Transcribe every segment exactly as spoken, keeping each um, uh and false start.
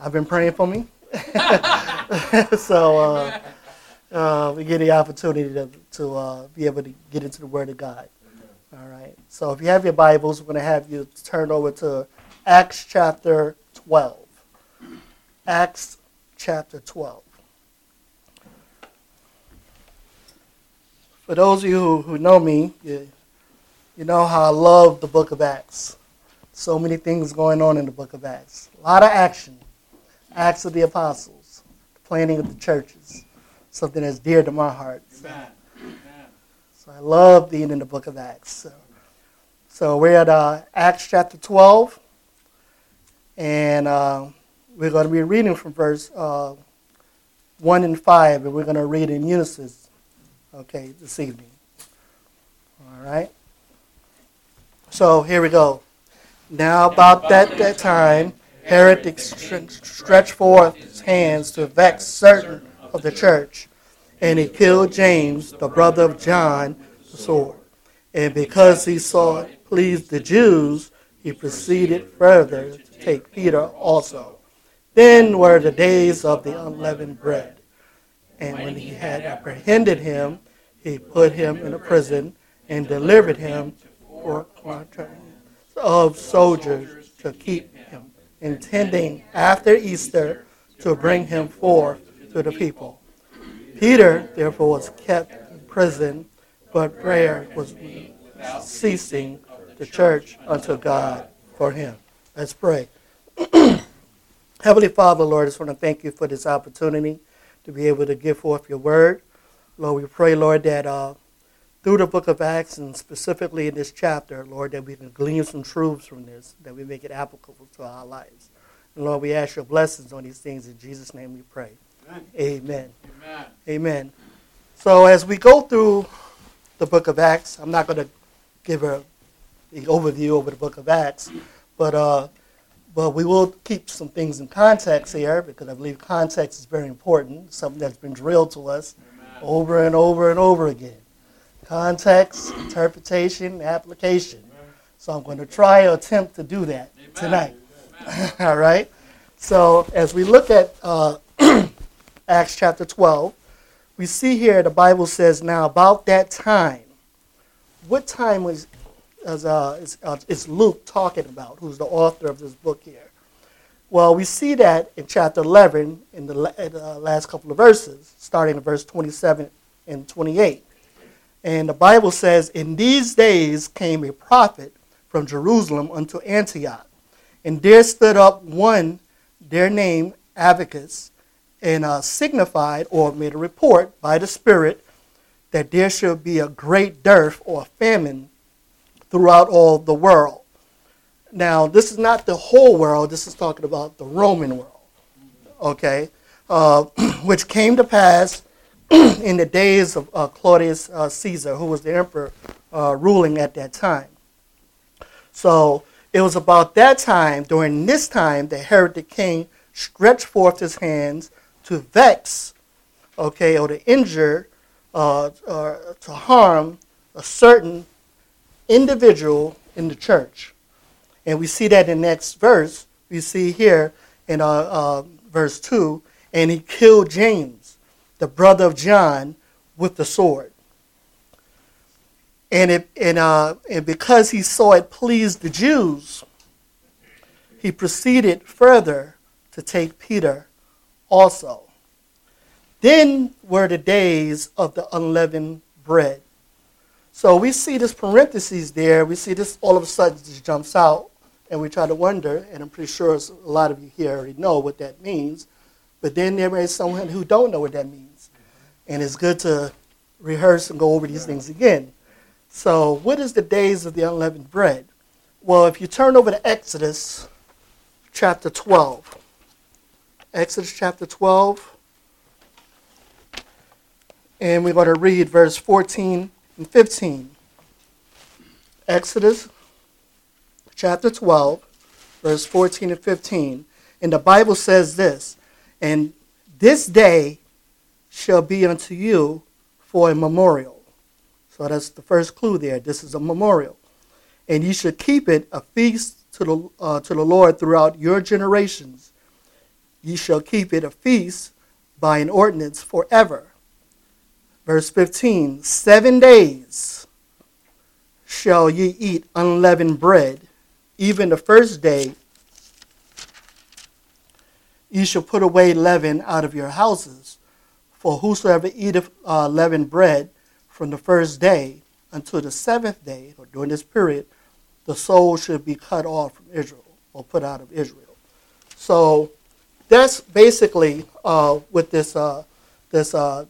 I've been praying for me. so uh, uh, we get the opportunity to, to uh, be able to get into the Word of God. All right. So if you have your Bibles, we're going to have you turn over to Acts chapter twelve. Acts chapter twelve. For those of you who, who know me, you, you know how I love the book of Acts. So many things going on in the book of Acts. A lot of action. Acts of the Apostles, the planting of the churches, something that's dear to my heart. So, so I love being in the book of Acts. So, so we're at uh, Acts chapter twelve, and uh, we're going to be reading from verse uh, one and five, and we're going to read in unison, okay, this evening. All right? So here we go. Now about that, that time, Herod stretched forth his hands to vex certain of the church, and he killed James, the brother of John, with the sword. And because he saw it pleased the Jews, he proceeded further to take Peter also. Then were the days of the unleavened bread. And when he had apprehended him, he put him in a prison and delivered him for quaternions of soldiers to keep him, intending after Easter to bring him forth to the people. Peter, therefore, was kept in prison, but prayer was ceasing the church unto God for him. Let's pray. Heavenly Father, Lord, I just want to thank you for this opportunity to be able to give forth your word. Lord, we pray, Lord, that uh, through the book of Acts, and specifically in this chapter, Lord, that we can glean some truths from this, that we make it applicable to our lives. And Lord, we ask your blessings on these things. In Jesus' name we pray. Amen. Amen. Amen. Amen. So as we go through the book of Acts, I'm not going to give a, an overview over the book of Acts, but uh, but we will keep some things in context here, because I believe context is very important, something that's been drilled to us Amen. over and over and over again. Context, interpretation, application. Amen. So I'm going to try or attempt to do that Amen. tonight. Amen. All right? So as we look at uh, Acts chapter twelve, we see here the Bible says, now about that time. What time was is, uh, is, uh, is Luke talking about, who's the author of this book here? Well, we see that in chapter eleven, in the uh, last couple of verses, starting in verse twenty-seven and twenty-eight. And the Bible says, in these days came a prophet from Jerusalem unto Antioch. And there stood up one, their name Avicus, and uh, signified or made a report by the Spirit that there should be a great dearth or famine throughout all the world. Now, this is not the whole world. This is talking about the Roman world, okay, uh, which came to pass in the days of uh, Claudius uh, Caesar, who was the emperor uh, ruling at that time. So it was about that time, during this time, that Herod the king stretched forth his hands to vex, okay, or to injure, uh, or to harm a certain individual in the church. And we see that in the next verse. We see here in uh, uh, verse two, and he killed James, the brother of John, with the sword. And, it, and, uh, and because he saw it pleased the Jews, he proceeded further to take Peter also. Then were the days of the unleavened bread. So we see this parentheses there. We see this all of a sudden just jumps out, and we try to wonder, and I'm pretty sure a lot of you here already know what that means. But then there is someone who don't know what that means. And it's good to rehearse and go over these things again. So what is the days of the unleavened bread? Well, if you turn over to Exodus chapter twelve. Exodus chapter twelve. And we're going to read verse fourteen and fifteen. Exodus chapter twelve, verse fourteen and fifteen. And the Bible says this, and this day shall be unto you for a memorial. So that's the first clue there. This is a memorial. And ye should keep it a feast to the, uh, to the Lord throughout your generations. ye shall keep it a feast by an ordinance forever. Verse fifteen, seven days shall ye eat unleavened bread. Even the first day ye shall put away leaven out of your houses. For whosoever eateth uh, leavened bread from the first day until the seventh day, or during this period, the soul should be cut off from Israel, or put out of Israel. So that's basically uh, with this, uh, this uh,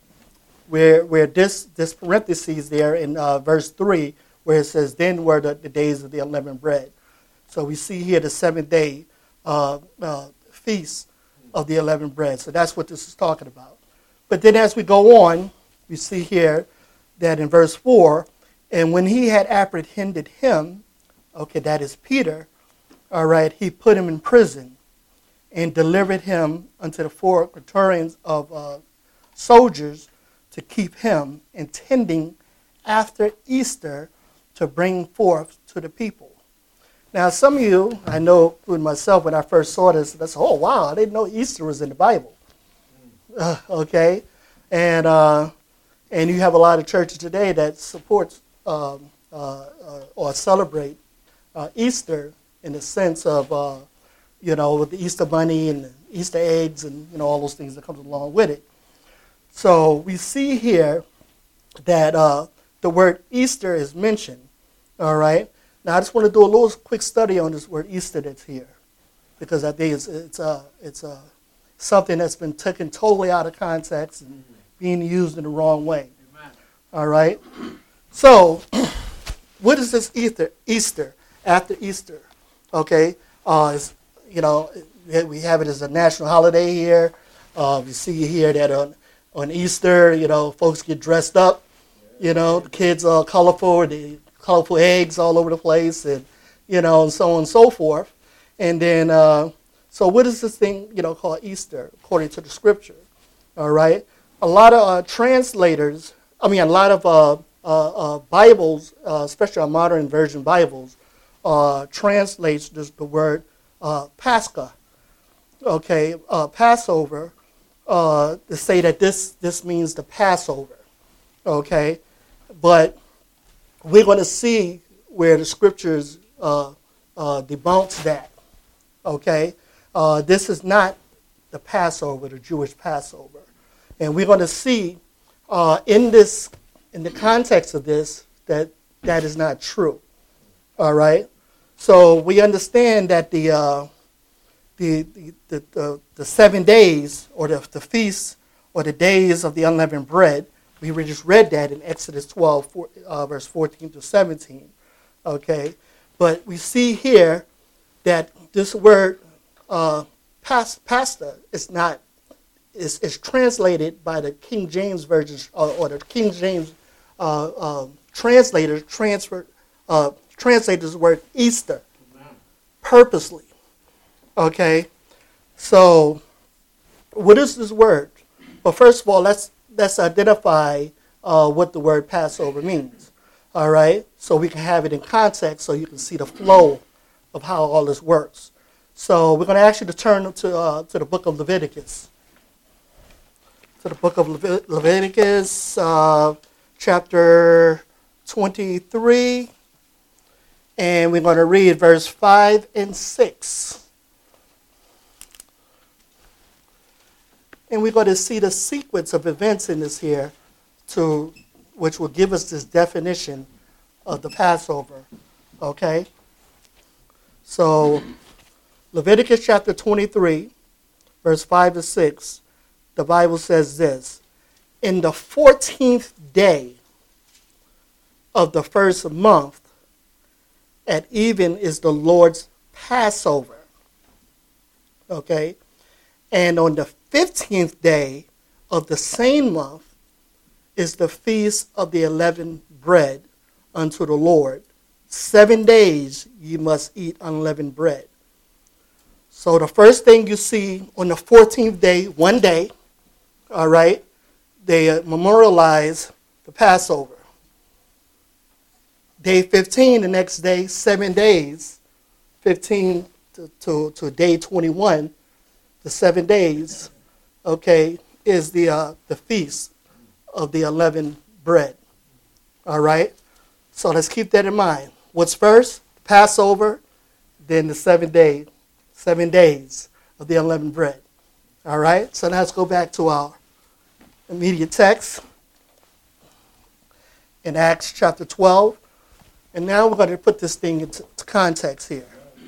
where where this this parentheses there in uh, verse three, where it says, "Then were the, the days of the unleavened bread." So we see here the seventh day uh, uh, feast of the unleavened bread. So that's what this is talking about. But then as we go on, we see here that in verse four, and when he had apprehended him, okay, that is Peter, all right, he put him in prison and delivered him unto the four quaternions of uh, soldiers to keep him, intending after Easter to bring forth to the people. Now, some of you, I know with myself, when I first saw this, I said, oh, wow, I didn't know Easter was in the Bible. Uh, okay? And uh, and you have a lot of churches today that supports um, uh, uh, or celebrate uh, Easter in the sense of, uh, you know, with the Easter bunny and the Easter eggs and, you know, all those things that comes along with it. So we see here that uh, the word Easter is mentioned, all right? Now, I just want to do a little quick study on this word Easter that's here, because I think it's it's uh, it's uh, something that's been taken totally out of context and being used in the wrong way. Amen. All right? So, what is this Easter? Easter, after Easter, okay? Uh, it's, you know, we have it as a national holiday here. Uh, we see here that on, on Easter, you know, folks get dressed up. You know, the kids are colorful, the colorful eggs all over the place, and, you know, and so on and so forth. And then, uh, so what is this thing, you know, called Easter, according to the scripture? All right? A lot of uh, translators, I mean, a lot of uh, uh, uh, Bibles, uh, especially our modern version Bibles, uh, translates this, the word uh, Pascha, okay, uh, Passover, uh, to say that this, this means the Passover, okay? But we're going to see where the scriptures uh, uh, debunks that, okay? Uh, this is not the Passover, the Jewish Passover. And we're going to see uh, in this, in the context of this, that that is not true, all right? So we understand that the uh, the, the, the, the, the seven days, or the, the feasts, or the days of the unleavened bread, we just read that in Exodus twelve, four, uh, verse fourteen to seventeen, okay? But we see here that this word uh, pas, pasta is not, is, is translated by the King James Version, or, or the King James uh, uh, translators transfer, uh, translate this word Easter. Amen. Purposely, okay? So what is this word? Well, first of all, let's let's identify uh, what the word Passover means, all right? So we can have it in context so you can see the flow of how all this works. So we're going to ask you to turn to, uh, to the book of Leviticus. To the book of Levit- Leviticus, uh, chapter twenty-three, and we're going to read verse five and six. And we're going to see the sequence of events in this here, to which will give us this definition of the Passover. Okay? So, Leviticus chapter twenty-three, verse five to six, the Bible says this: in the fourteenth day of the first month, at even is the Lord's Passover. Okay? And on the fifteenth day of the same month is the feast of the unleavened bread unto the Lord. Seven days ye must eat unleavened bread. So the first thing you see on the fourteenth day, one day, all right, they memorialize the Passover. Day fifteen, the next day, seven days, fifteen to, to, to day twenty-one, the seven days, okay, is the uh, the feast of the unleavened bread. All right? So let's keep that in mind. What's first? Passover, then the seven day, seven days of the unleavened bread. All right? So now let's go back to our immediate text in Acts chapter twelve. And now we're going to put this thing into context here.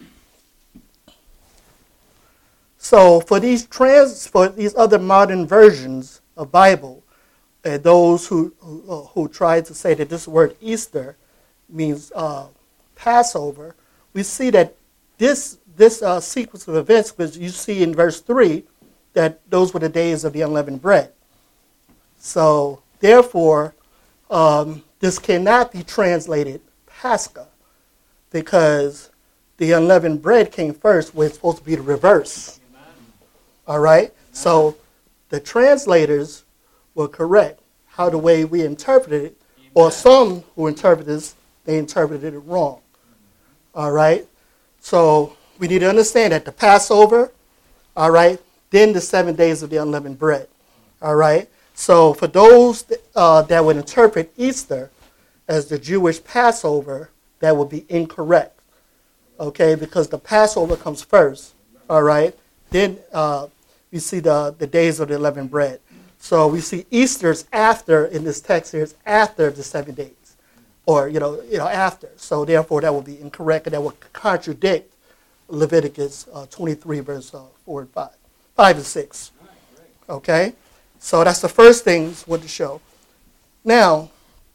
So for these trans, for these other modern versions of Bible, uh, those who, who who try to say that this word Easter means uh, Passover, we see that this this uh, sequence of events, because you see in verse three that those were the days of the unleavened bread. So therefore, um, this cannot be translated Pascha, because the unleavened bread came first, where it's supposed to be the reverse. Amen. All right? Amen. So the translators were correct how the way we interpreted it, Amen. Or some who interpreted this, they interpreted it wrong. All right? So we need to understand that the Passover, all right, then the seven days of the unleavened bread. All right? So for those uh, that would interpret Easter as the Jewish Passover, that would be incorrect, okay, because the Passover comes first, all right? Then uh, we see the, the days of the unleavened bread. So we see Easter's after, in this text here, it's after the seven days, or, you know, you know, after. So therefore, that would be incorrect, and that would contradict Leviticus uh, twenty-three, verse uh, four and five, five and six, okay? So that's the first thing I want to show. Now,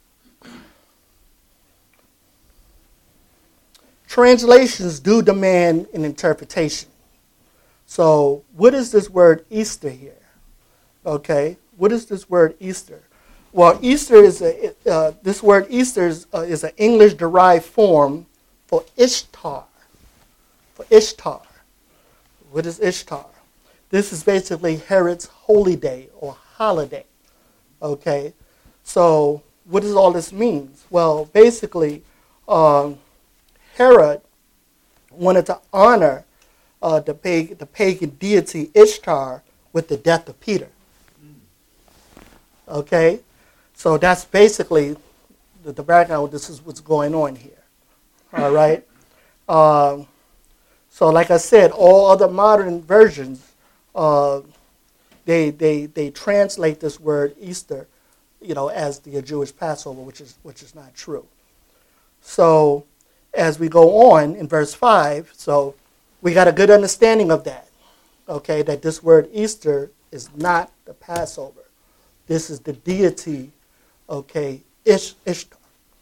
translations do demand an interpretation. So what is this word Easter here? Okay, what is this word Easter? Well, Easter is a, uh, this word Easter is, uh, is an English-derived form for Ishtar. For Ishtar. What is Ishtar? This is basically Herod's holy day or holiday. Okay, so what does all this mean? Well, basically, um, Herod wanted to honor uh, the, pagan, the pagan deity Ishtar with the death of Peter. Okay? So that's basically the, the background. This is what's going on here. All right? Um, so like I said, all other modern versions, uh, they, they, they translate this word Easter, you know, as the Jewish Passover, which is, which is not true. So as we go on in verse five, so we got a good understanding of that, okay, that this word Easter is not the Passover. This is the deity, okay, Ish, Ishtar.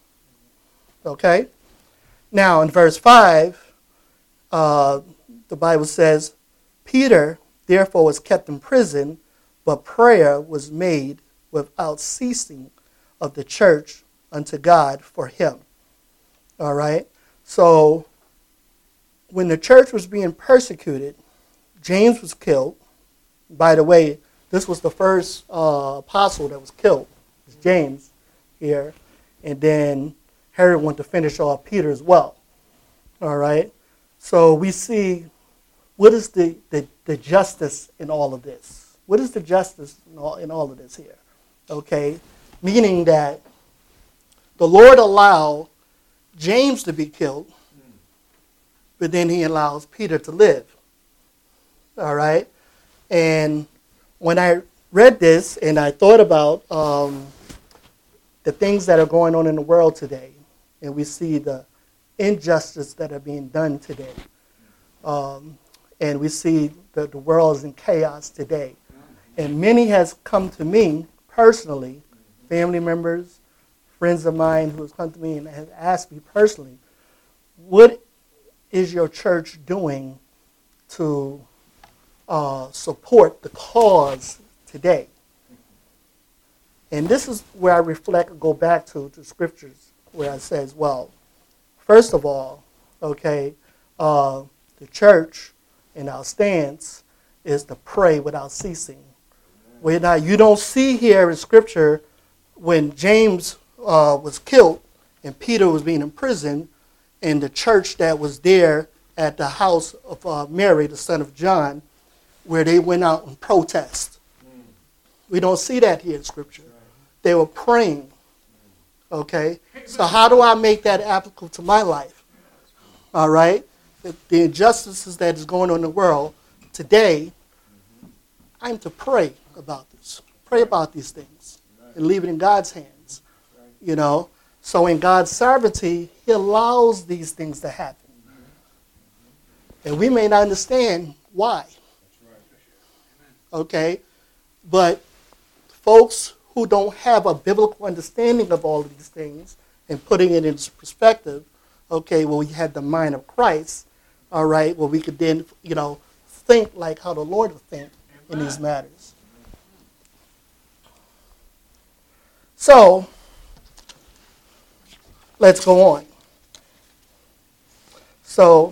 Okay? Now, in verse five, uh, the Bible says, Peter, therefore, was kept in prison, but prayer was made without ceasing of the church unto God for him. All right? So, when the church was being persecuted, James was killed. By the way, this was the first uh, apostle that was killed. It was James here. And then Herod wanted to finish off Peter as well. All right? So we see, what is the, the, the justice in all of this? What is the justice in all, in all of this here? Okay? Meaning that the Lord allowed James to be killed, but then he allows Peter to live. All right? And when I read this and I thought about um, the things that are going on in the world today, and we see the injustice that are being done today, um, and we see that the world is in chaos today. And many has come to me personally, family members, friends of mine who have come to me and have asked me personally, what is your church doing to uh, support the cause today? And this is where I reflect and go back to the scriptures where I says, well, first of all, okay, uh, the church and our stance is to pray without ceasing. We're not, you don't see here in scripture when James uh, was killed and Peter was being imprisoned, and the church that was there at the house of uh, Mary, the son of John, where they went out and protest. We don't see that here in Scripture. They were praying. Okay? So how do I make that applicable to my life? All right? The, the injustices that is going on in the world today, I'm to pray about this. Pray about these things and leave it in God's hands. You know? So in God's sovereignty, he allows these things to happen. And we may not understand why. Okay? But folks who don't have a biblical understanding of all of these things and putting it into perspective, okay, well, we had the mind of Christ, all right, well, we could then, you know, think like how the Lord would think in these matters. So, let's go on. So,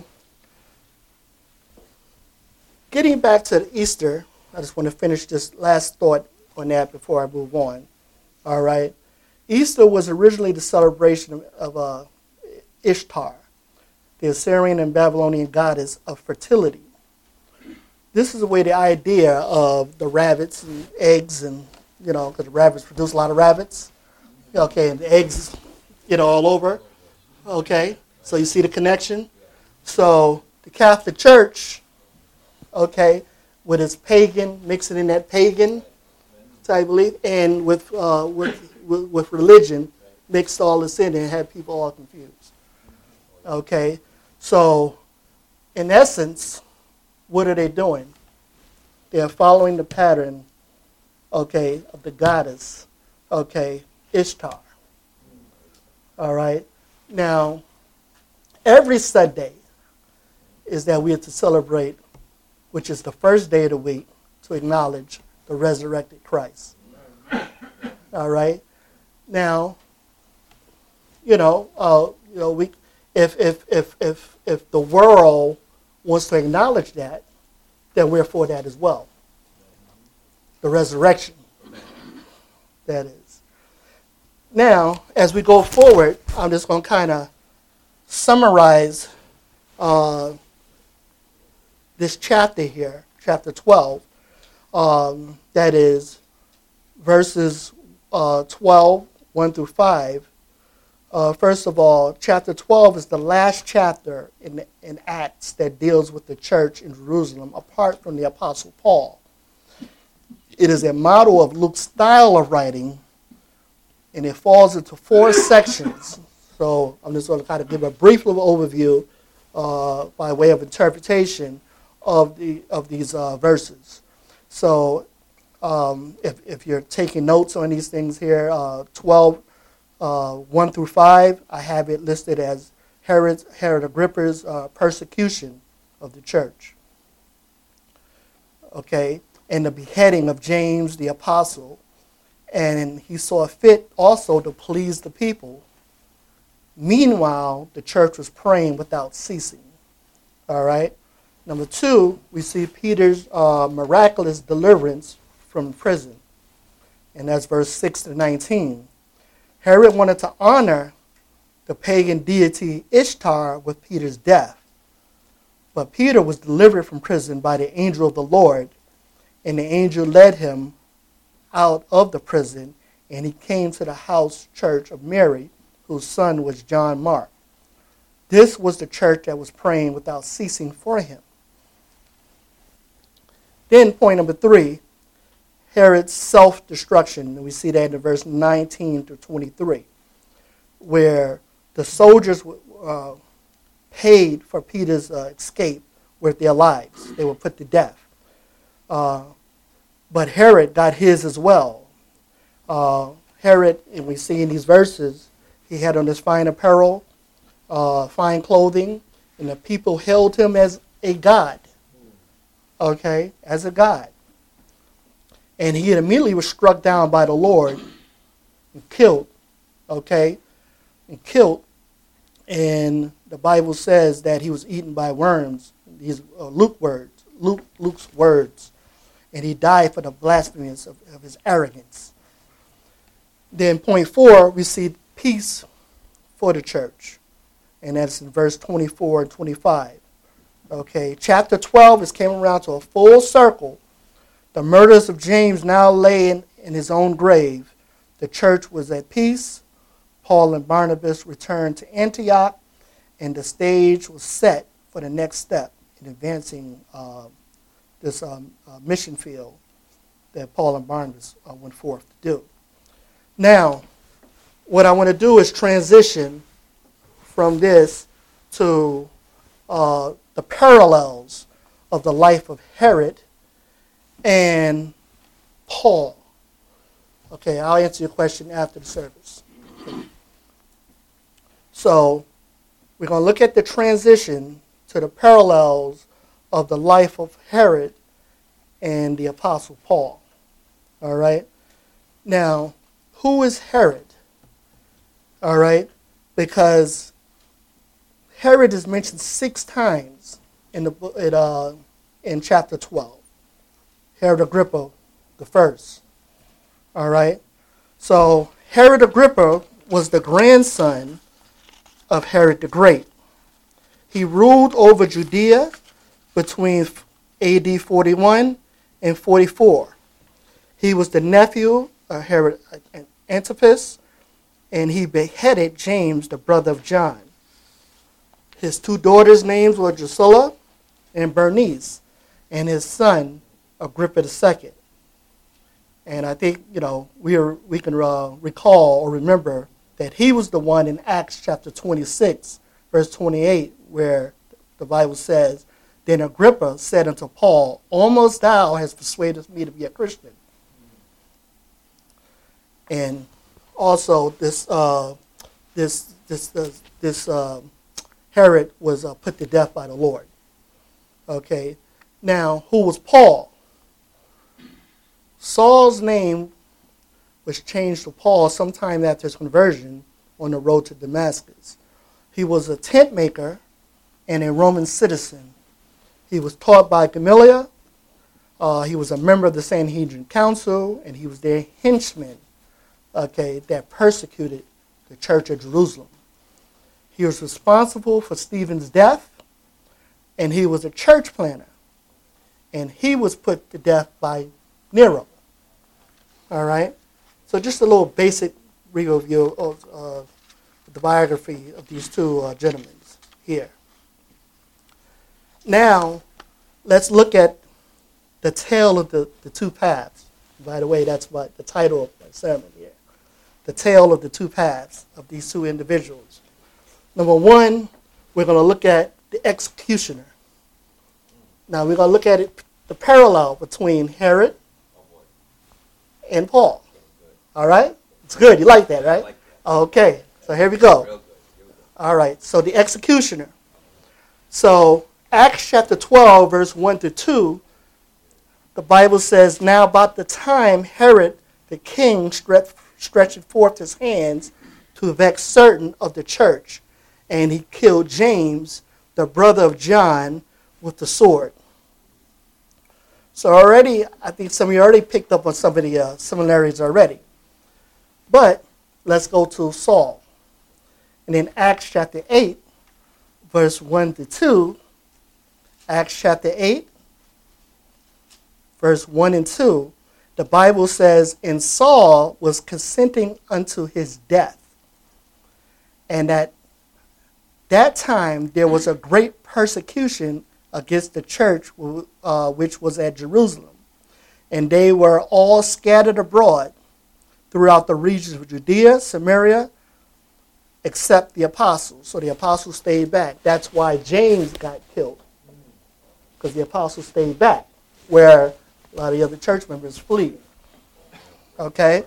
getting back to Easter, I just want to finish this last thought on that before I move on. All right. Easter was originally the celebration of, of uh, Ishtar, the Assyrian and Babylonian goddess of fertility. This is the way the idea of the rabbits and eggs and, you know, because the rabbits produce a lot of rabbits. Okay, and the eggs, you know, all over. Okay, so you see the connection. So the Catholic Church, okay, with its pagan, mixing in that pagan type belief, and with, uh, with, with, with religion, mixed all this in and had people all confused. Okay, so in essence, what are they doing? They're following the pattern, okay, of the goddess, okay, Ishtar. All right. Now, every Sunday is that we are to celebrate, which is the first day of the week, to acknowledge the resurrected Christ. All right. Now, you know, uh, you know, we if if if if if the world wants to acknowledge that, then we're for that as well. The resurrection. That is. Now, as we go forward, I'm just going to kind of summarize uh, this chapter here, chapter twelve. Um, that is verses uh, twelve, one through five. Uh, first of all, chapter twelve is the last chapter in, in Acts that deals with the church in Jerusalem, apart from the Apostle Paul. It is a model of Luke's style of writing, and it falls into four sections. So I'm just going to kind of give a brief little overview uh, by way of interpretation of the of these uh, verses. So um, if, if you're taking notes on these things here, uh, twelve, uh, one through five, I have it listed as Herod, Herod Agrippa's uh, persecution of the church. Okay, and the beheading of James the apostle. And he saw fit also to please the people. Meanwhile, the church was praying without ceasing. All right. Number two, we see Peter's uh, miraculous deliverance from prison. And that's verse six to nineteen. Herod wanted to honor the pagan deity Ishtar with Peter's death. But Peter was delivered from prison by the angel of the Lord, and the angel led him out of the prison, and he came to the house church of Mary, whose son was John Mark. This was the church that was praying without ceasing for him. Then point number three, Herod's self-destruction. And we see that in verse nineteen to twenty-three, where the soldiers uh, paid for Peter's uh, escape with their lives. They were put to death. Uh, But Herod got his as well. Uh, Herod, and we see in these verses, he had on his fine apparel, uh, fine clothing, and the people held him as a god. Okay, as a god. And he immediately was struck down by the Lord and killed. Okay, and killed. And the Bible says that he was eaten by worms. These uh, Luke words, Luke, Luke's words. And he died for the blasphemies of, of his arrogance. Then point four, we see peace for the church. And that's in verse twenty-four and twenty-five. Okay, chapter twelve is came around to a full circle. The murders of James now lay in, in his own grave. The church was at peace. Paul and Barnabas returned to Antioch, and the stage was set for the next step in advancing uh, this um, uh, mission field that Paul and Barnabas uh, went forth to do. Now, what I want to do is transition from this to uh, the parallels of the life of Herod and Paul. Okay, I'll answer your question after the service. So, we're going to look at the transition to the parallels of the life of Herod and the Apostle Paul. All right? Now, who is Herod? All right? Because Herod is mentioned six times in the in, uh, in chapter twelve. Herod Agrippa the first. All right? So, Herod Agrippa was the grandson of Herod the Great. He ruled over Judea between A D forty-one and forty-four. He was the nephew of Herod Antipas, and he beheaded James, the brother of John. His two daughters' names were Drusilla and Bernice, and his son, Agrippa the Second. And I think, you know, we are, we can uh, recall or remember that he was the one in Acts chapter twenty-six, verse twenty-eight, where the Bible says, "Then Agrippa said unto Paul, Almost thou hast persuaded me to be a Christian." And also, this uh, this this uh, this uh, Herod was uh, put to death by the Lord. Okay, now who was Paul? Saul's name was changed to Paul sometime after his conversion on the road to Damascus. He was a tent maker and a Roman citizen. He was taught by Gamaliel. Uh, he was a member of the Sanhedrin Council, and he was their henchman, okay, that persecuted the church of Jerusalem. He was responsible for Stephen's death, and he was a church planner. And he was put to death by Nero. All right? So just a little basic review of uh, the biography of these two uh, gentlemen here. Now, let's look at the tale of the, the two paths. By the way, that's what the title of my sermon here. The tale of the two paths of these two individuals. Number one, we're going to look at the executioner. Now, we're going to look at it, the parallel between Herod and Paul. All right? It's good. You like that, right? Like that. Okay. So here we go. Here we go. All right. So the executioner. So Acts chapter twelve, verse one to two, the Bible says, "Now about the time Herod the king stretched, stretched forth his hands to vex certain of the church, and he killed James, the brother of John, with the sword." So already, I think some of you already picked up on some of the uh, similarities already. But let's go to Saul. And in Acts chapter eight, verse one to two, Acts chapter eight, verse one and two, the Bible says, "And Saul was consenting unto his death. And at that time there was a great persecution against the church uh, which was at Jerusalem. And they were all scattered abroad throughout the regions of Judea, Samaria, except the apostles." So the apostles stayed back. That's why James got killed, because the apostles stayed back, where a lot of the other church members flee. Okay?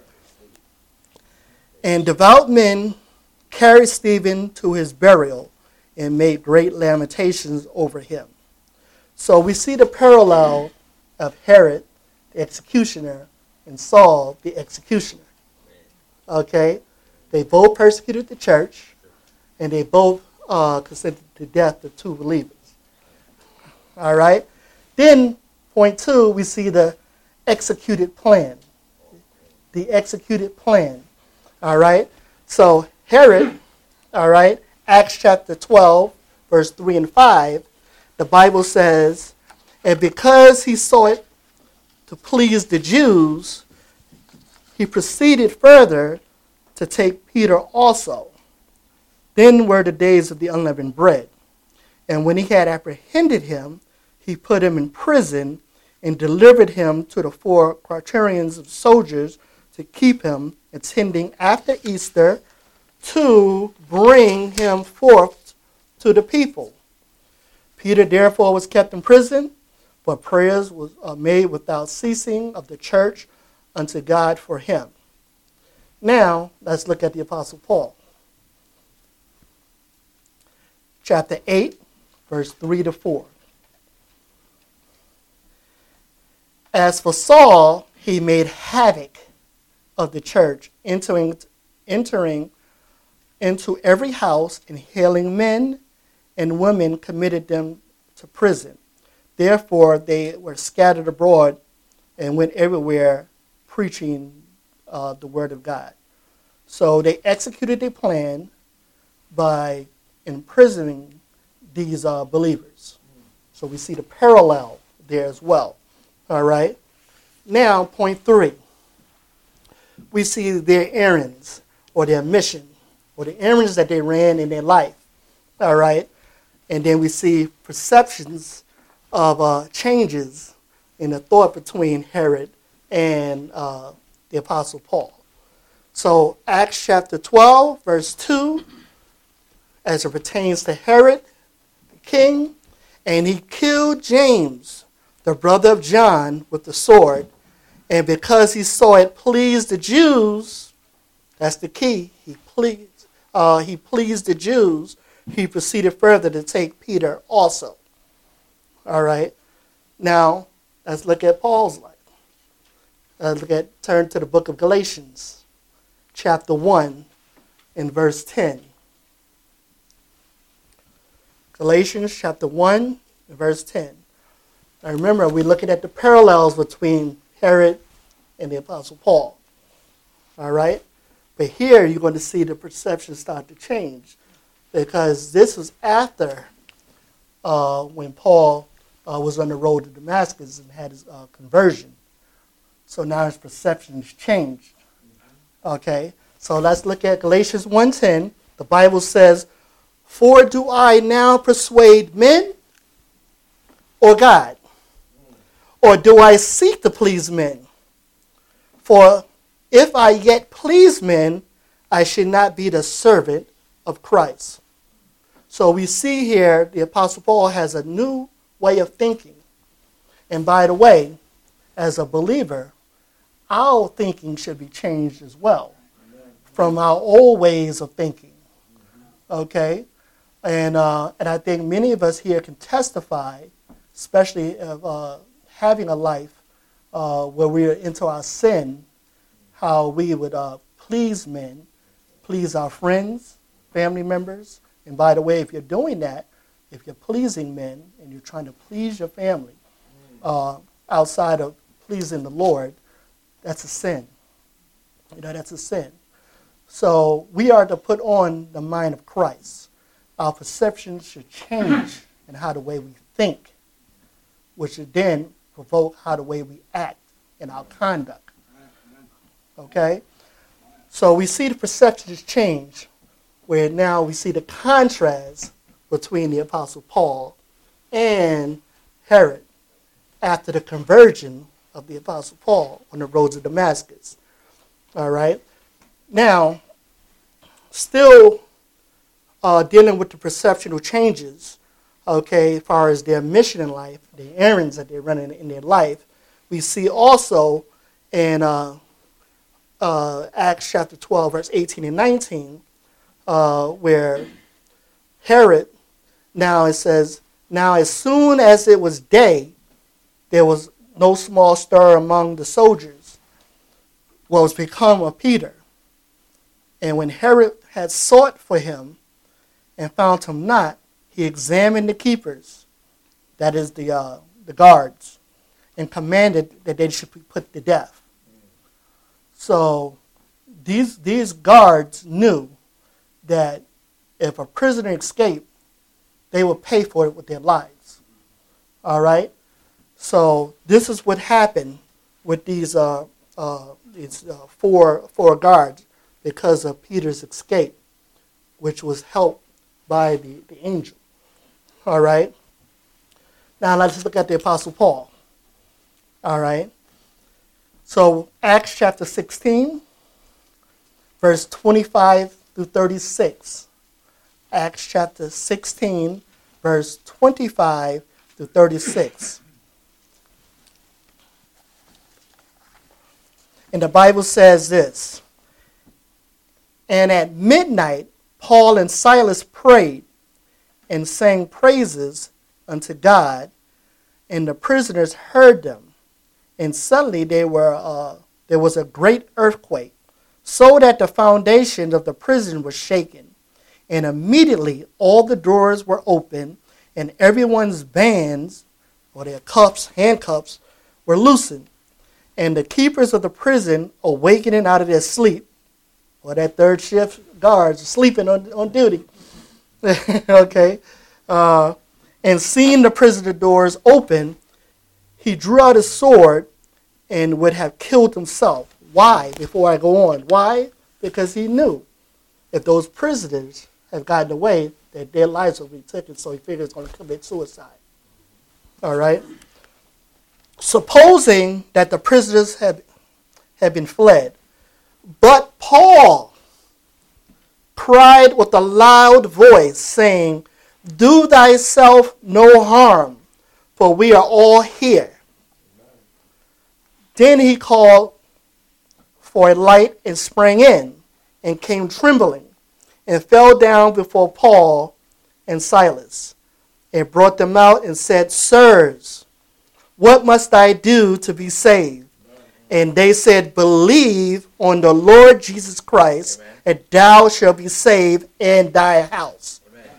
"And devout men carried Stephen to his burial and made great lamentations over him." So we see the parallel of Herod, the executioner, and Saul, the executioner. Okay? They both persecuted the church, and they both uh, consented to death of two believers. All right? Then, point two, we see the executed plan. The executed plan. All right? So Herod, all right, Acts chapter twelve, verse three and five, the Bible says, and because he saw it to please the Jews, he proceeded further to take Peter also. Then were the days of the unleavened bread. And when he had apprehended him, he put him in prison and delivered him to the four quaternions of soldiers to keep him, intending after Easter to bring him forth to the people. Peter therefore was kept in prison, but prayers was uh, made without ceasing of the church unto God for him. Now, let's look at the Apostle Paul. Chapter eight, verse three to four. As for Saul, he made havoc of the church, entering, entering into every house and hailing men and women, committed them to prison. Therefore, they were scattered abroad and went everywhere preaching uh, the word of God. So they executed their plan by imprisoning these uh, believers. So we see the parallel there as well. All right. Now, point three. We see their errands or their mission or the errands that they ran in their life. All right. And then we see perceptions of uh, changes in the thought between Herod and uh, the Apostle Paul. So Acts chapter twelve, verse two, as it pertains to Herod, the king, and he killed James, the brother of John, with the sword. And because he saw it pleased the Jews, that's the key, he pleased, uh, he pleased the Jews, he proceeded further to take Peter also. All right. Now, let's look at Paul's life. Let's look at, turn to the book of Galatians, chapter one, and verse ten. Galatians chapter one, and verse ten. Now remember, we're looking at the parallels between Herod and the Apostle Paul. All right? But here you're going to see the perception start to change, because this was after uh, when Paul uh, was on the road to Damascus and had his uh, conversion. So now his perception has changed. Okay? So let's look at Galatians one ten. The Bible says, "For do I now persuade men or God? Or do I seek to please men? For if I yet please men, I should not be the servant of Christ." So we see here the Apostle Paul has a new way of thinking. And by the way, as a believer, our thinking should be changed as well from our old ways of thinking. Okay? And uh, and I think many of us here can testify, especially of uh, having a life uh, where we are into our sin, how we would uh, please men, please our friends, family members. And by the way, if you're doing that, if you're pleasing men and you're trying to please your family uh, outside of pleasing the Lord, that's a sin. You know, that's a sin. So we are to put on the mind of Christ. Our perceptions should change in how the way we think, which should then provoke how the way we act in our conduct. Okay? So we see the perceptions change, where now we see the contrast between the Apostle Paul and Herod after the conversion of the Apostle Paul on the road to Damascus. All right? Now, still uh, dealing with the perceptual changes, okay, as far as their mission in life, the errands that they run in, in their life, we see also in uh, uh, Acts chapter twelve, verse eighteen and nineteen, uh, where Herod, now it says, "Now as soon as it was day, there was no small stir among the soldiers, what was become of Peter. And when Herod had sought for him and found him not, he examined the keepers," that is the uh, the guards, "and commanded that they should be put to death." So these these guards knew that if a prisoner escaped, they would pay for it with their lives. All right? So this is what happened with these, uh, uh, these uh, four, four guards because of Peter's escape, which was helped by the, the angel. All right? Now let's look at the Apostle Paul. All right? So Acts chapter sixteen, verse twenty-five through thirty-six. Acts chapter sixteen, verse twenty-five through thirty-six. And the Bible says this, and at midnight Paul and Silas prayed and sang praises unto God, and the prisoners heard them. And suddenly they were, uh, there was a great earthquake, so that the foundation of the prison was shaken. And immediately all the doors were open, and everyone's bands, or their cuffs, handcuffs, were loosened. And the keepers of the prison, awakening out of their sleep, or that third shift guards sleeping on, on duty, okay, uh, and seeing the prisoner doors open, he drew out his sword and would have killed himself. Why? Before I go on. Why? Because he knew if those prisoners have gotten away, that their lives will be taken, so he figured he's going to commit suicide. All right? Supposing that the prisoners had, had been fled. But Paul cried with a loud voice, saying, do thyself no harm, for we are all here. Amen. Then he called for a light and sprang in, and came trembling, and fell down before Paul and Silas, and brought them out and said, sirs, what must I do to be saved? And they said, believe on the Lord Jesus Christ, Amen. And thou shalt be saved in thy house. Amen.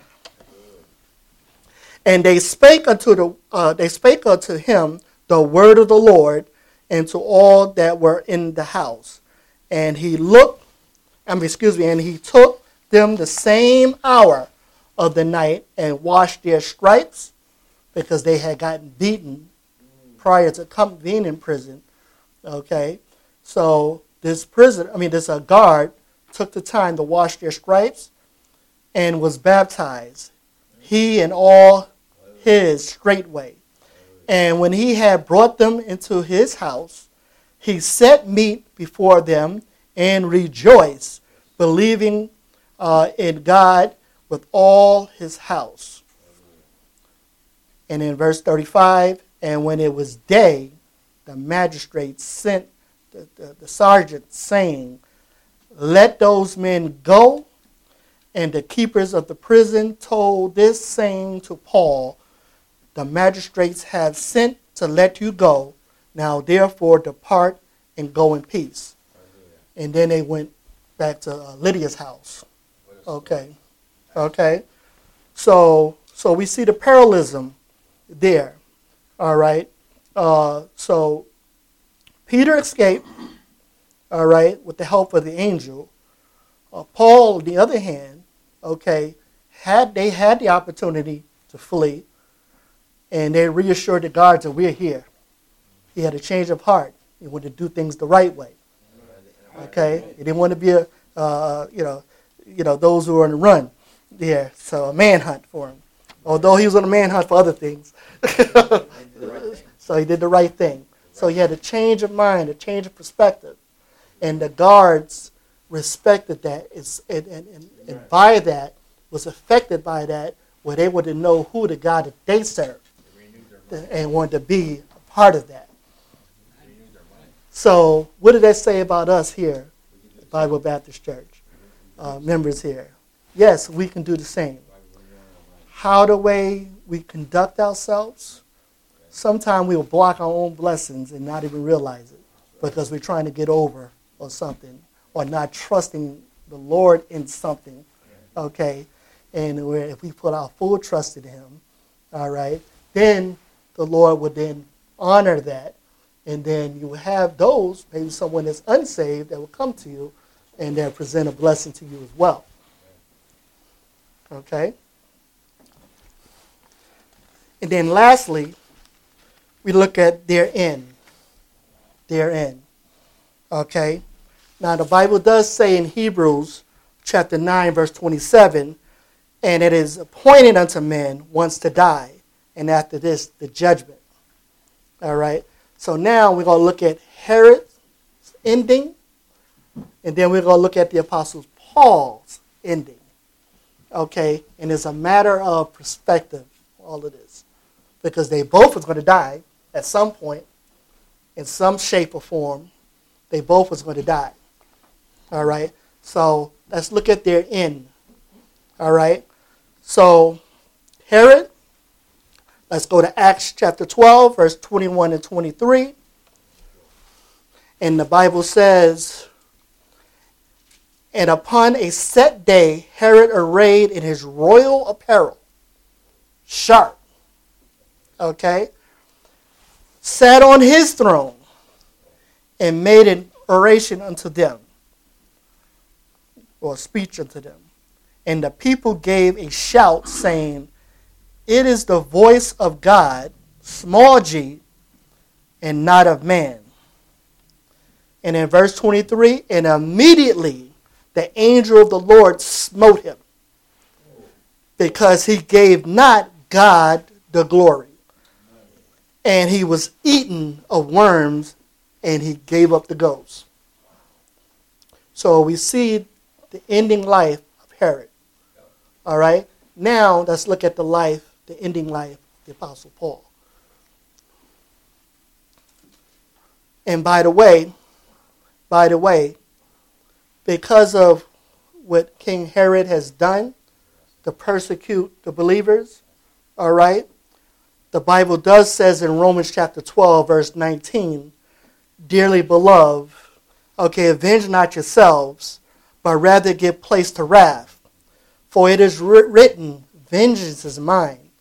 And they spake unto the uh, they spake unto him the word of the Lord, and to all that were in the house. And he looked, I mean, excuse me, and he took them the same hour of the night and washed their stripes, because they had gotten beaten prior to come, being in prison. Okay, so this prison, I mean, this uh, guard took the time to wash their stripes and was baptized, he and all his straightway. And when he had brought them into his house, he set meat before them and rejoiced, believing uh, in God with all his house. And in verse thirty-five, and when it was day, the magistrate sent the, the, the sergeant, saying, let those men go. And the keepers of the prison told this saying to Paul, the magistrates have sent to let you go. Now therefore depart and go in peace. And then they went back to uh, Lydia's house. Okay. Okay. So, so we see the parallelism there. All right. Uh, so Peter escaped, all right, with the help of the angel. Uh, Paul, on the other hand, okay, had they had the opportunity to flee, and they reassured the guards that we're here. He had a change of heart. He wanted to do things the right way. Okay, he didn't want to be a, uh, you know, you know, those who are on the run there. So a manhunt for him, although he was on a manhunt for other things. So he did the right thing. So he had a change of mind, a change of perspective. And the guards respected that, and, and, and, and by that, was affected by that, were able to know who the God that they served and wanted to be a part of that. So what did that say about us here at Bible Baptist Church, uh, members here? Yes, we can do the same. How the way we conduct ourselves, sometimes we will block our own blessings and not even realize it because we're trying to get over or something, or not trusting the Lord in something, okay? And we're, if we put our full trust in him, all right, then the Lord would then honor that, and then you will have those, maybe someone that's unsaved, that will come to you and they'll present a blessing to you as well. Okay? And then lastly, we look at their end. Their end. Okay? Now, the Bible does say in Hebrews chapter nine, verse twenty-seven, and it is appointed unto men once to die, and after this, the judgment. All right? So now we're going to look at Herod's ending, and then we're going to look at the Apostle Paul's ending. Okay? And it's a matter of perspective, all of this. Because they both was going to die at some point, in some shape or form. They both was going to die. All right? So let's look at their end. All right? So Herod, let's go to Acts chapter twelve, verse twenty-one and twenty-three. And the Bible says, and upon a set day, Herod, arrayed in his royal apparel, sharp, okay, sat on his throne and made an oration unto them, or a speech unto them. And the people gave a shout, saying, it is the voice of God, small g, and not of man. And in verse twenty-three, and immediately the angel of the Lord smote him, because he gave not God the glory. And he was eaten of worms, and he gave up the ghost. So we see the ending life of Herod. All right? Now let's look at the life, the ending life of the Apostle Paul. And by the way, by the way, because of what King Herod has done to persecute the believers, all right, the Bible does says in Romans chapter twelve, verse nineteen, dearly beloved, okay, avenge not yourselves, but rather give place to wrath. For it is written, vengeance is mine.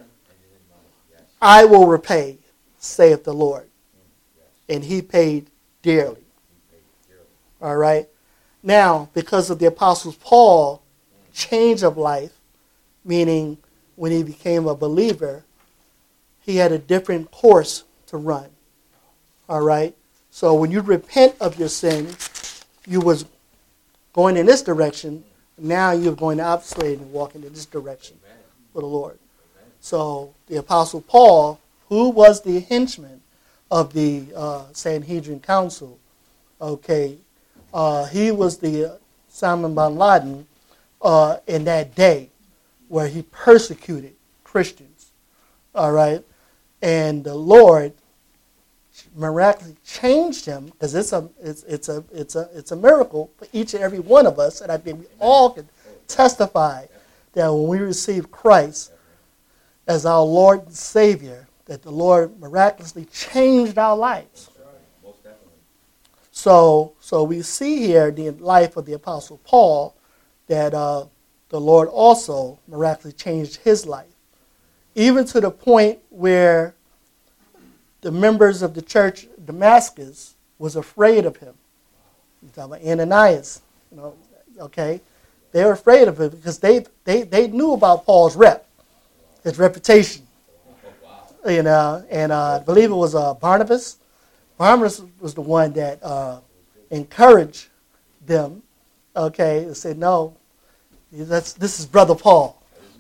I will repay, saith the Lord. And he paid dearly. All right. Now, because of the Apostle Paul change of life, meaning when he became a believer, he had a different course to run. All right. So when you repent of your sin, you was going in this direction. Now you're going the opposite way and walking in this direction for the Lord. So the Apostle Paul, who was the henchman of the uh, Sanhedrin Council, okay, uh, he was the uh, Osama bin Laden uh, in that day where he persecuted Christians. All right, and the Lord miraculously changed him, because it's a it's it's a it's a it's a miracle for each and every one of us, and I think we all can testify that when we receive Christ as our Lord and Savior, that the Lord miraculously changed our lives. So so we see here the life of the Apostle Paul that uh, the Lord also miraculously changed his life, even to the point where the members of the church of Damascus was afraid of him. You're talking about Ananias, you know, okay? They were afraid of him because they, they, they knew about Paul's rep, his reputation. You know, and uh, I believe it was uh, Barnabas. Barnabas was the one that uh, encouraged them, okay, and said, no, that's, this is Brother Paul.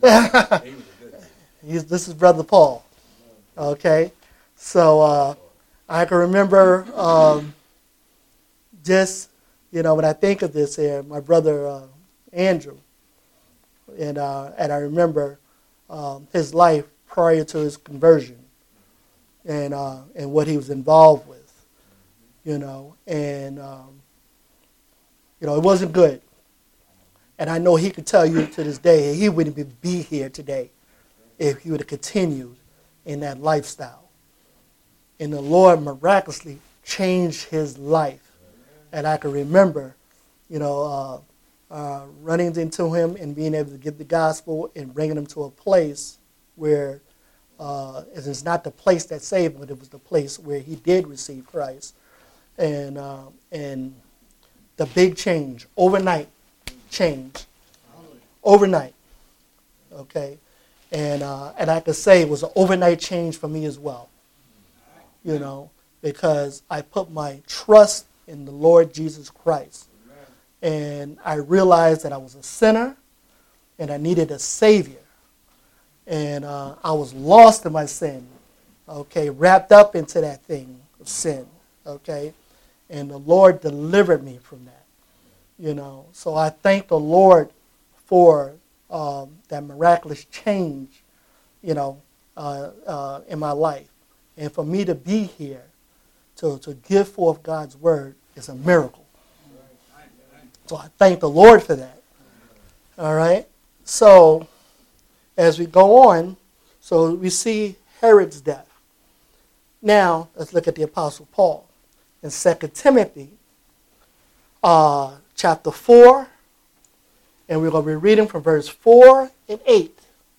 He's, this is Brother Paul, okay? So uh, I can remember um, just, you know, when I think of this here, my brother uh, Andrew, and uh, and I remember um, his life prior to his conversion, and uh, and what he was involved with, you know, and um, you know, it wasn't good. And I know he could tell you to this day he wouldn't be here today if he would have continued in that lifestyle. And the Lord miraculously changed his life. And I can remember, you know, uh, uh, running into him and being able to give the gospel and bringing him to a place where uh, it's not the place that saved him, but it was the place where he did receive Christ. And uh, and the big change, overnight change, overnight, okay? And uh, and I could say it was an overnight change for me as well. you know, because I put my trust in the Lord Jesus Christ. And I realized that I was a sinner and I needed a Savior. And uh, I was lost in my sin, okay, wrapped up into that thing of sin, okay. And the Lord delivered me from that, you know. So I thank the Lord for um, that miraculous change, you know, uh, uh, in my life. And for me to be here to, to give forth God's word is a miracle. So I thank the Lord for that. All right. So as we go on, so we see Herod's death. Now let's look at the Apostle Paul in Second Timothy uh, chapter four, and we're going to be reading from verse four and eight.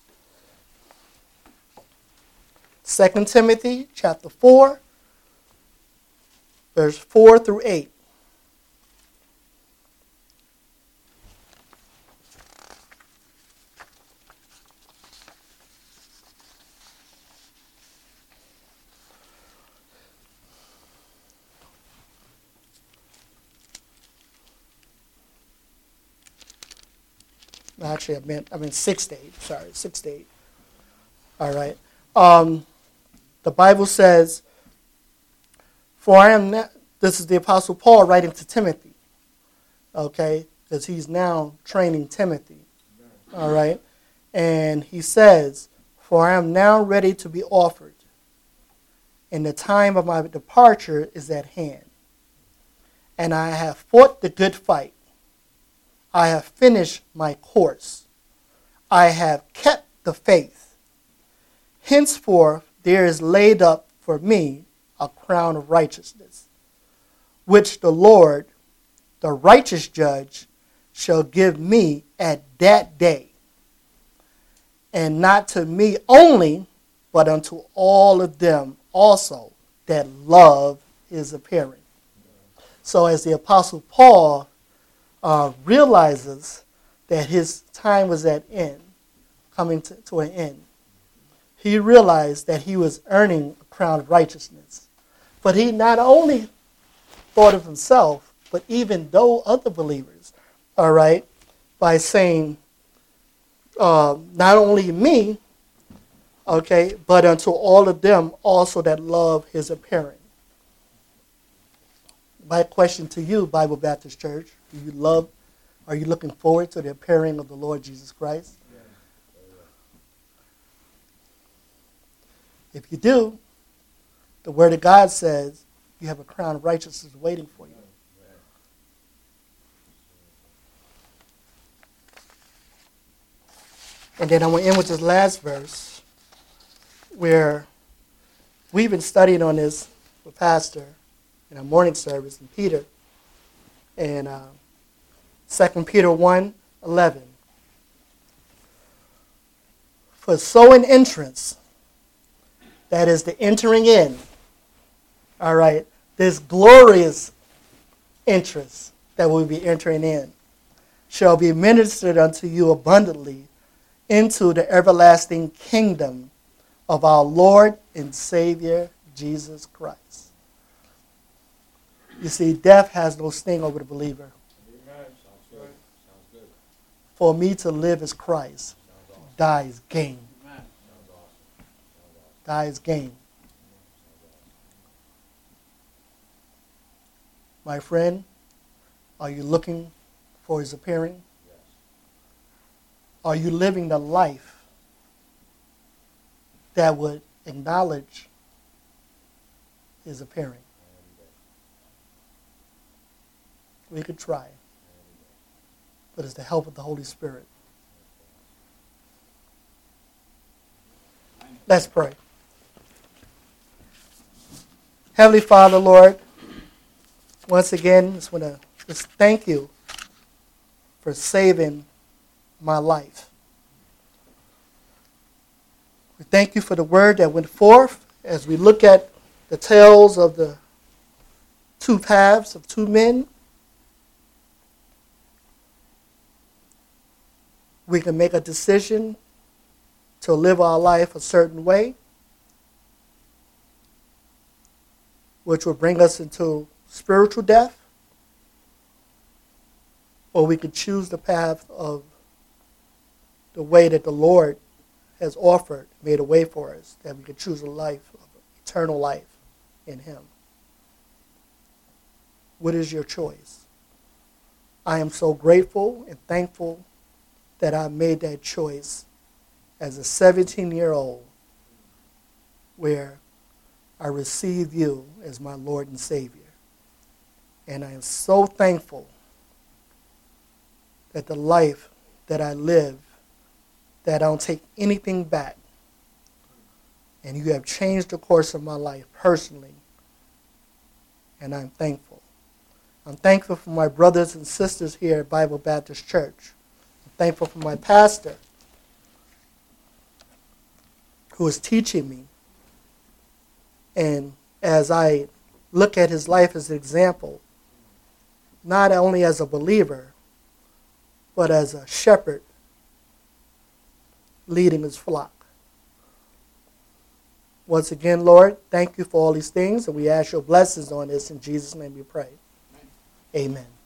Second Timothy chapter four, verse four through eight. Actually, I meant I meant six to eight. Sorry, six to eight. All right. Um, the Bible says, "For I am not." This is the Apostle Paul writing to Timothy. Okay, because he's now training Timothy. All right, and he says, "For I am now ready to be offered, and the time of my departure is at hand. And I have fought the good fight. I have finished my course. I have kept the faith. Henceforth there is laid up for me a crown of righteousness, which the Lord, the righteous judge, shall give me at that day. And not to me only, but unto all of them also that love his appearing." So as the Apostle Paul Uh, realizes that his time was at end, coming to, to an end, he realized that he was earning a crown of righteousness. But he not only thought of himself, but even though other believers, all right, by saying, uh, not only me, okay, but unto all of them also that love his appearing. My question to you, Bible Baptist Church, do you love, are you looking forward to the appearing of the Lord Jesus Christ? If you do, the Word of God says you have a crown of righteousness waiting for you. And then I'm going to end with this last verse where we've been studying on this with Pastor in our morning service and Peter. And uh, Second Peter one eleven. "For so an entrance," that is the entering in, all right, this glorious entrance that we'll be entering in, "shall be ministered unto you abundantly into the everlasting kingdom of our Lord and Savior Jesus Christ." You see, death has no sting over the believer. Amen. Sounds good. Sounds good. For me to live is Christ. Awesome. Die is gain. Amen. Sounds awesome. Sounds awesome. Die is gain. My friend, are you looking for his appearing? Yes. Are you living the life that would acknowledge his appearing? We could try, but it's the help of the Holy Spirit. Let's pray. Heavenly Father, Lord, once again, I just want to just thank you for saving my life. We thank you for the word that went forth as we look at the tales of the two paths of two men. We can make a decision to live our life a certain way, which will bring us into spiritual death, or we could choose the path of the way that the Lord has offered, made a way for us, that we could choose a life, eternal life in him. What is your choice? I am so grateful and thankful that I made that choice as a seventeen-year-old, where I received you as my Lord and Savior. And I am so thankful that the life that I live, that I don't take anything back. And you have changed the course of my life personally. And I'm thankful. I'm thankful for my brothers and sisters here at Bible Baptist Church. I'm thankful for my pastor, who is teaching me. And as I look at his life as an example, not only as a believer, but as a shepherd leading his flock. Once again, Lord, thank you for all these things, and we ask your blessings on this. In Jesus' name we pray. Amen. Amen.